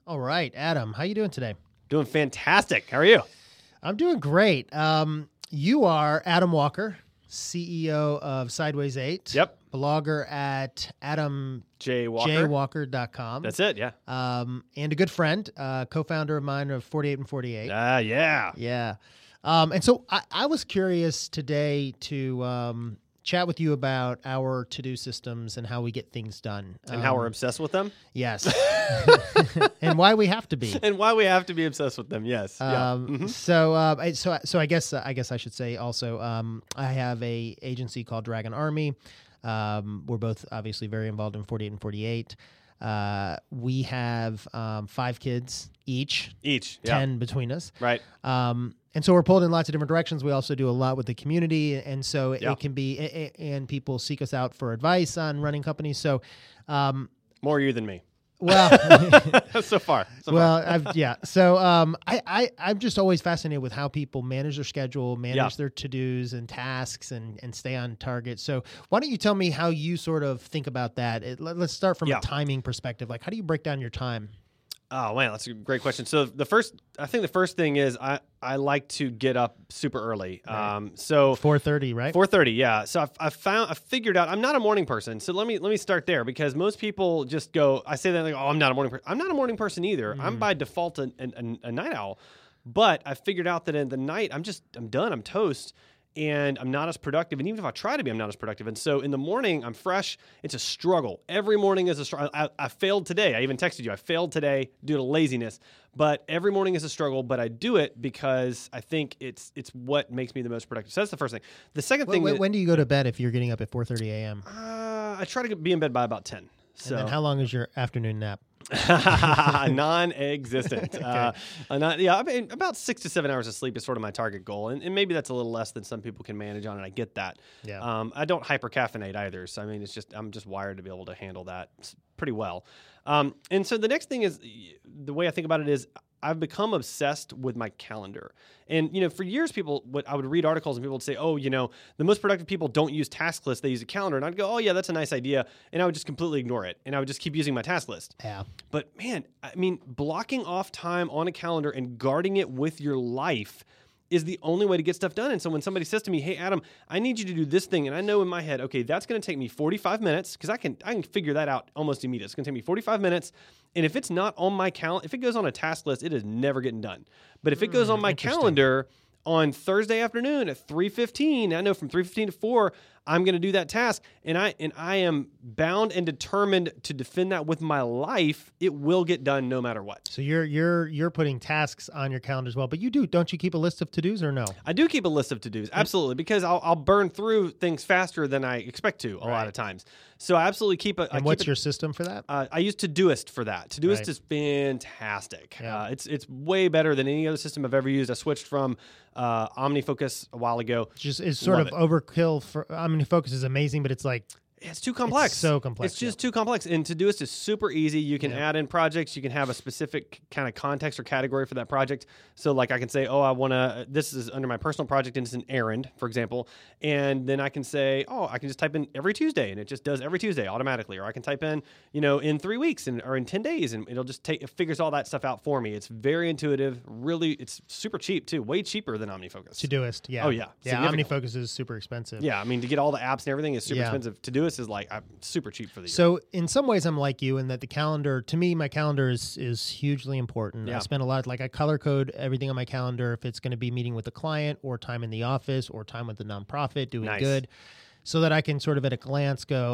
All right, Adam, how you doing today? Doing fantastic. How are you? I'm doing great. You are Adam Walker, CEO of Sideways 8. Yep. Blogger at JWalker.com. That's it, yeah. And a good friend, co-founder of mine of 48 and 48. Yeah. Yeah. And so I was curious today to chat with you about our to-do systems and how we get things done. And how we're obsessed with them. Yes. And why we have to be. And why we have to be obsessed with them, yes. So I guess I should say also, I have a agency called Dragon Army. We're both obviously very involved in 48 and 48. We have 5 kids each, 10 between us. Right. And so we're pulled in lots of different directions. We also do a lot with the community. And so it can be, and people seek us out for advice on running companies. So, more you than me. Well, so far. So I'm just always fascinated with how people manage their schedule, manage their to-dos and tasks, and stay on target. So why don't you tell me how you sort of think about that? Let's start from a timing perspective. Like, how do you break down your time? Oh, man, that's a great question. So I think the first thing is I like to get up super early. Right. So 4:30, right? 4:30, yeah. So I figured out I'm not a morning person. So let me start there, because most people just go, I say that like, oh, I'm not a morning person. I'm not a morning person either. I'm by default a night owl. But I figured out that in the night I'm done. I'm toast. And I'm not as productive. And even if I try to be, I'm not as productive. And so in the morning, I'm fresh. It's a struggle. Every morning is a struggle. I failed today. I even texted you. I failed today due to laziness. But every morning is a struggle. But I do it because I think it's what makes me the most productive. So that's the first thing. The second thing. When do you go to bed if you're getting up at 4:30 a.m.? I try to be in bed by about 10. So. And then how long is your afternoon nap? Non-existent. Okay. About 6 to 7 hours of sleep is sort of my target goal, and maybe that's a little less than some people can manage on, and I get that. Yeah. I don't hypercaffeinate either, so I mean, I'm just wired to be able to handle that pretty well. And so the next thing is, the way I think about it is, I've become obsessed with my calendar. And, for years, I would read articles and people would say, oh, the most productive people don't use task lists, they use a calendar. And I'd go, oh, yeah, that's a nice idea. And I would just completely ignore it. And I would just keep using my task list. Yeah. But man, I mean, blocking off time on a calendar and guarding it with your life is the only way to get stuff done. And so when somebody says to me, hey, Adam, I need you to do this thing. And I know in my head, okay, that's going to take me 45 minutes, because I can figure that out almost immediately. It's going to take me 45 minutes. And if it's not on my calendar, if it goes on a task list, it is never getting done. But if it goes on my calendar on Thursday afternoon at 3:15, I know from 3:15 to 4, I'm going to do that task, and I am bound and determined to defend that with my life. It will get done no matter what. So you're putting tasks on your calendar as well, but don't you keep a list of to-dos or no? I do keep a list of to-dos, absolutely, because I'll burn through things faster than I expect to a lot of times. So I absolutely keep a. And what's your system for that? I use Todoist for that. Todoist is fantastic. Yeah. It's way better than any other system I've ever used. I switched from OmniFocus a while ago. It's sort of overkill. For OmniFocus is amazing, but it's like It's too complex. It's so complex. It's just too complex. And Todoist is super easy. You can add in projects. You can have a specific kind of context or category for that project. So like I can say, oh, I want to, this is under my personal project and it's an errand, for example. And then I can say, oh, I can just type in every Tuesday and it just does every Tuesday automatically. Or I can type in, in 3 weeks or in 10 days and it'll just it figures all that stuff out for me. It's very intuitive. Really, it's super cheap too. Way cheaper than OmniFocus. Todoist, yeah. Oh, yeah. Yeah, OmniFocus is super expensive. Yeah, I mean, to get all the apps and everything is super expensive. Todoist is like super cheap for these. So in some ways, I'm like you in that the calendar, to me, my calendar is hugely important. Yeah. I spend a lot, I color code everything on my calendar if it's going to be meeting with the client or time in the office or time with the nonprofit doing good, so that I can sort of at a glance go,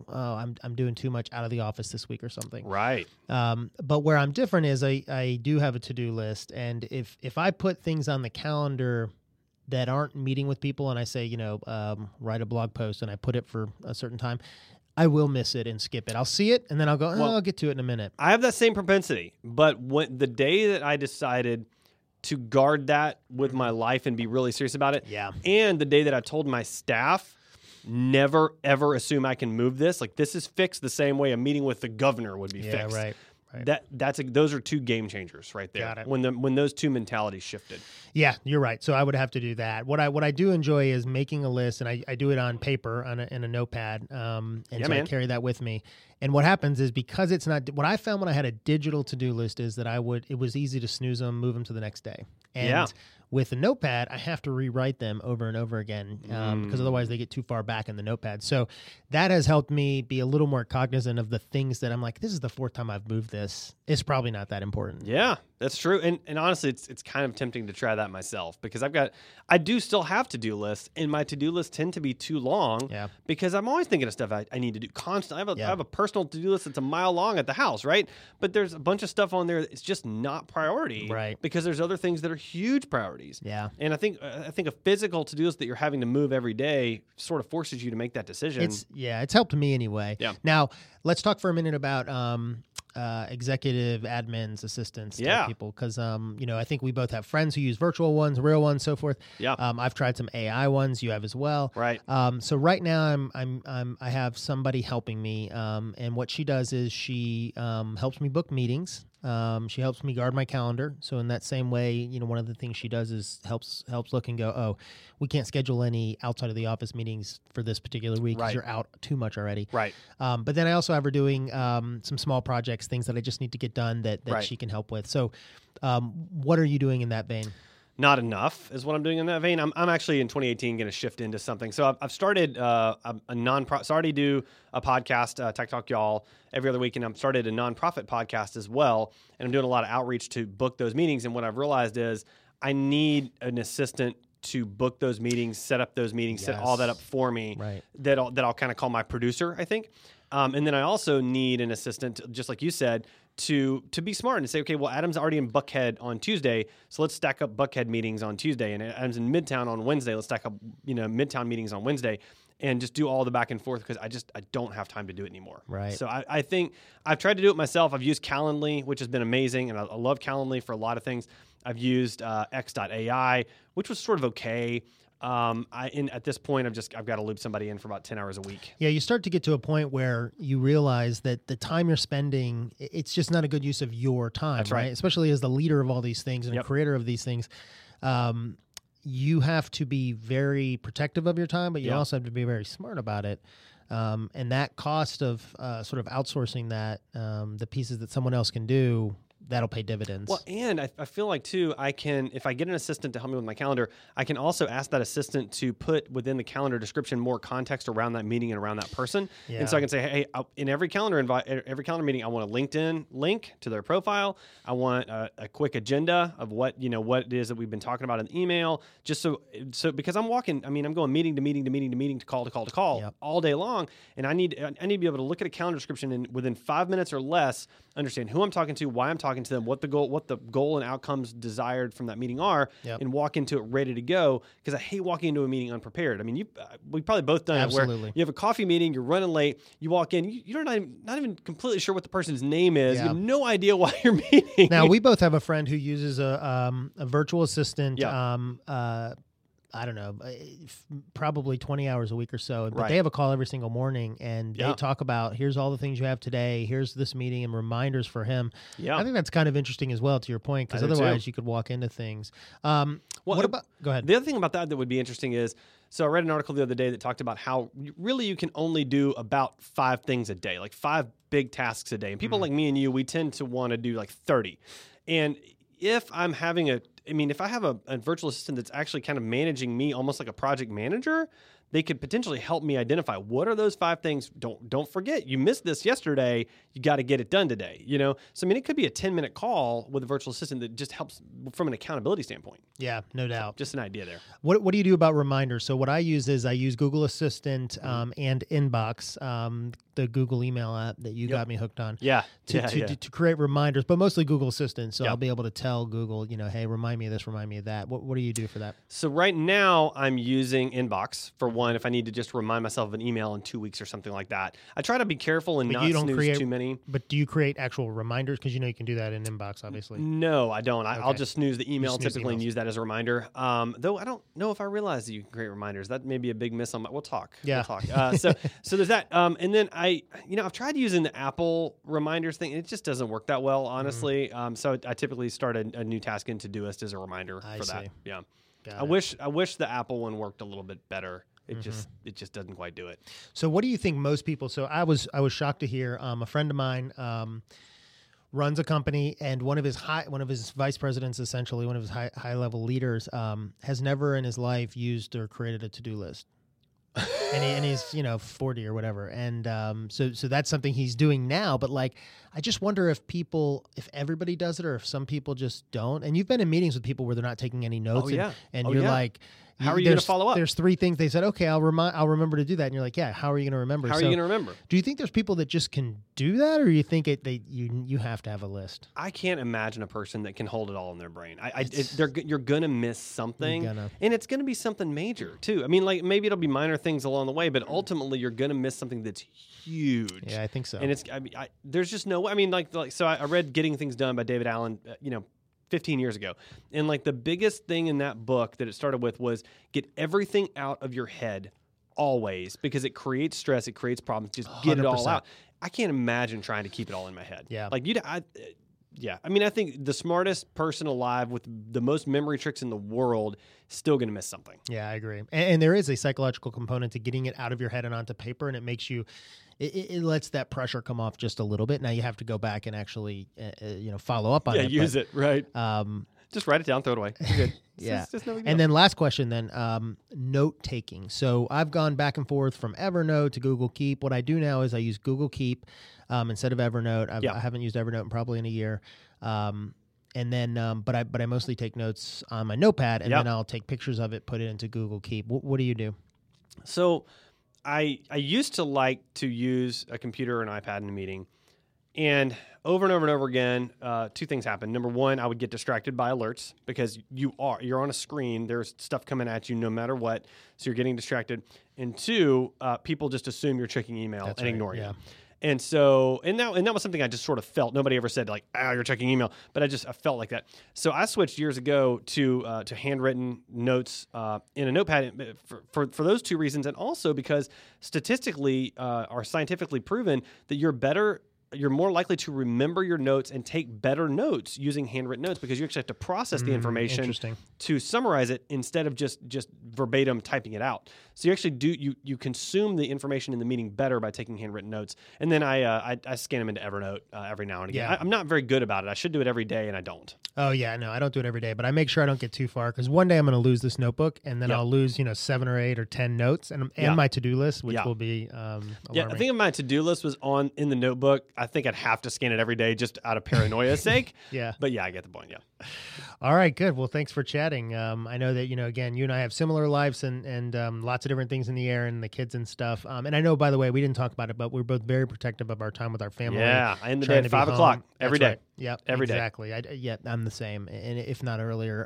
I'm doing too much out of the office this week or something. Right. But where I'm different is I do have a to-do list, and if I put things on the calendar that aren't meeting with people and I say, write a blog post and I put it for a certain time, I will miss it and skip it. I'll see it and then I'll go, I'll get to it in a minute. I have that same propensity, but when the day that I decided to guard that with my life and be really serious about it, and the day that I told my staff, never ever assume I can move this, like this is fixed the same way a meeting with the governor would be fixed. Right. Right. Those are two game changers right there. Got it. When those two mentalities shifted. Yeah, you're right. So I would have to do that. What I do enjoy is making a list, and I do it on paper in a notepad, and so I carry that with me. And what happens is, because it's not what I found when I had a digital to-do list, is that it was easy to snooze them, move them to the next day. And with a notepad, I have to rewrite them over and over again because otherwise they get too far back in the notepad. So that has helped me be a little more cognizant of the things that I'm like, this is the fourth time I've moved this. It's probably not that important. Yeah, that's true. And honestly, it's kind of tempting to try that myself, because I do still have to-do lists, and my to-do lists tend to be too long because I'm always thinking of stuff I need to do constantly. I have a personal to-do list that's a mile long at the house, right? But there's a bunch of stuff on there that's just not priority, right? Because there's other things that are huge priorities. Yeah. And I think a physical to-do list that you're having to move every day sort of forces you to make that decision. It's helped me anyway. Yeah. Now, let's talk for a minute about executive admins, assistants, type people, because I think we both have friends who use virtual ones, real ones, so forth. Yeah. I've tried some AI ones. You have as well. Right. So right now I have somebody helping me, and what she does is she helps me book meetings. She helps me guard my calendar. So in that same way, one of the things she does is helps look and go, oh, we can't schedule any outside of the office meetings for this particular week because you're out too much already. Right. But then I also have her doing some small projects, things that I just need to get done that she can help with. So what are you doing in that vein? Not enough is what I'm doing in that vein. I'm actually in 2018 going to shift into something. So I've started a nonprofit. So I already do a podcast, Tech Talk Y'all, every other week, and I've started a nonprofit podcast as well. And I'm doing a lot of outreach to book those meetings. And what I've realized is I need an assistant to book those meetings, set up those meetings, set all that up for me. Right. That I'll kind of call my producer, I think. And then I also need an assistant, just like you said, to be smart and say, okay, well, Adam's already in Buckhead on Tuesday, so let's stack up Buckhead meetings on Tuesday, and Adam's in Midtown on Wednesday. Let's stack up, Midtown meetings on Wednesday, and just do all the back and forth, because I don't have time to do it anymore. Right. So I think I've tried to do it myself. I've used Calendly, which has been amazing, and I love Calendly for a lot of things. I've used X.AI, which was sort of okay. At this point, I've got to loop somebody in for about 10 hours a week. Yeah, you start to get to a point where you realize that the time you're spending, it's just not a good use of your time. That's right. Especially as the leader of all these things and a creator of these things. You have to be very protective of your time, but you also have to be very smart about it. And that cost of sort of outsourcing that, the pieces that someone else can do, that'll pay dividends. Well, and I feel like, too, if I get an assistant to help me with my calendar, I can also ask that assistant to put within the calendar description more context around that meeting and around that person. Yeah. And so I can say, hey, in every calendar meeting, I want a LinkedIn link to their profile. I want a quick agenda of what it is that we've been talking about in the email, just so because I'm going meeting to meeting to meeting to meeting to call all day long, and I need to be able to look at a calendar description and within 5 minutes or less understand who I'm talking to, why I'm talking to them, what the goal and outcomes desired from that meeting are, and walk into it ready to go. Because I hate walking into a meeting unprepared. I mean, we probably both done it where you have a coffee meeting, you're running late, you walk in, you're not even completely sure what the person's name is. You have no idea why you're meeting. Now, we both have a friend who uses a virtual assistant. I don't know, probably 20 hours a week or so. But they have a call every single morning, and they talk about, here's all the things you have today, here's this meeting, and reminders for him. Yeah. I think that's kind of interesting as well, to your point, because otherwise you could walk into things. Go ahead. The other thing about that would be interesting is, so I read an article the other day that talked about how really you can only do about 5 things a day, like 5 big tasks a day. And people like me and you, we tend to want to do like 30. And if I'm having if I have a virtual assistant that's actually kind of managing me almost like a project manager, they could potentially help me identify what are those 5 things. Don't forget, you missed this yesterday. You got to get it done today. So it could be a 10-minute call with a virtual assistant that just helps from an accountability standpoint. Yeah, no doubt. Just an idea there. What do you do about reminders? So what I use is Google Assistant and Inbox, the Google email app that you got me hooked on. To create reminders, but mostly Google Assistant. So I'll be able to tell Google, hey, remind me of this, remind me of that. What do you do for that? So right now I'm using Inbox for one. If I need to just remind myself of an email in 2 weeks or something like that. I try to be careful and not snooze too many. But do you create actual reminders? Because you can do that in Inbox, obviously. No, I don't. I'll just snooze the email typically and use that as a reminder. Though I don't know if I realize that you can create reminders. That may be a big miss on my... We'll talk. Yeah. We'll talk. So there's that. And then I've tried using the Apple reminders thing. It just doesn't work that well, honestly. So I typically start a new task in Todoist as a reminder for that. Yeah. I wish the Apple one worked a little bit better. It just doesn't quite do it. So what do you think most people? So I was shocked to hear a friend of mine runs a company, and one of his vice presidents, essentially one of his high level leaders, has never in his life used or created a to-do list. and he's 40 or whatever, and so that's something he's doing now. But like, I just wonder if everybody does it, or if some people just don't. And you've been in meetings with people where they're not taking any notes, and you're like, how are you going to follow up? There's 3 things they said. Okay, I'll remember to do that. And you're like, yeah. How are you going to remember? How are you going to remember? Do you think there's people that just can do that, or you think you have to have a list? I can't imagine a person that can hold it all in their brain. You're going to miss something, and it's going to be something major too. I mean, like maybe it'll be minor things along the way, but ultimately you're going to miss something that's huge. Yeah, I think so. And there's just no way. I mean, so I read Getting Things Done by David Allen. 15 years ago. And like the biggest thing in that book that it started with was get everything out of your head always, because it creates stress, it creates problems. Just get 100%. It all out. I can't imagine trying to keep it all in my head. Yeah. Like I mean, I think the smartest person alive with the most memory tricks in the world is still going to miss something. Yeah, I agree. And there is a psychological component to getting it out of your head and onto paper, and it makes you, it lets that pressure come off just a little bit. Now you have to go back and actually, follow up on it. Yeah, use it, right. Just write it down, throw it away. You're good. Yeah. And then last question then, note taking. So I've gone back and forth from Evernote to Google Keep. What I do now is I use Google Keep instead of Evernote. I haven't used Evernote in probably in a year. And then, but I mostly take notes on my notepad, and then I'll take pictures of it, put it into Google Keep. What do you do? So I used to like to use a computer or an iPad in a meeting, and over and over and over again, 2 things happen. Number one, I would get distracted by alerts because you're on a screen. There's stuff coming at you no matter what, so you're getting distracted. And 2, people just assume you're checking email and ignore you. And so, and that was something I just sort of felt. Nobody ever said like, you're checking email, but I felt like that. So I switched years ago to handwritten notes in a notepad for those 2 reasons, and also because statistically or scientifically proven that you're more likely to remember your notes and take better notes using handwritten notes, because you actually have to process the information to summarize it instead of just verbatim typing it out. So you actually you consume the information in the meeting better by taking handwritten notes. And then I scan them into Evernote every now and again. Yeah. I'm not very good about it. I should do it every day, and I don't. Oh yeah, no, I don't do it every day, but I make sure I don't get too far, because one day I'm going to lose this notebook, and then I'll lose 7 or 8 or 10 notes and my to-do list, which will be alarming. Yeah, I think if my to-do list was in the notebook, I think I'd have to scan it every day just out of paranoia's sake. Yeah. But yeah, I get the point. Yeah. All right, good. Well, thanks for chatting. I know that, again, you and I have similar lives and lots of different things in the air, and the kids and stuff. And I know, by the way, we didn't talk about it, but we're both very protective of our time with our family. Yeah. I end the day at 5 o'clock every day. Right. Yep. Every day. Exactly. I'm the same, and if not earlier.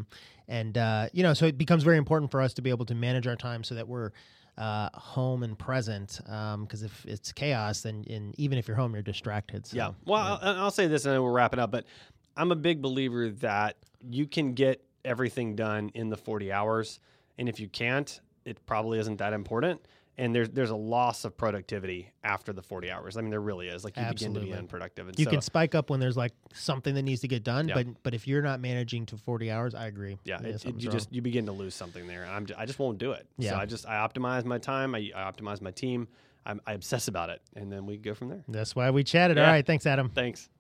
So it becomes very important for us to be able to manage our time so that we're home and present, because if it's chaos, then even if you're home, you're distracted. So, yeah. Well, I'll say this, and then we'll wrap it up, but I'm a big believer that you can get everything done in the 40 hours, and if you can't, it probably isn't that important. And there's a loss of productivity after the 40 hours. I mean, there really is. Like, you begin to be unproductive. And you can spike up when there's like something that needs to get done, Yeah. but if you're not managing to 40 hours, I agree. Yeah, you begin to lose something there. And I just won't do it. Yeah. So I optimize my time. I optimize my team. I obsess about it, and then we go from there. That's why we chatted. Yeah. All right, thanks, Adam. Thanks.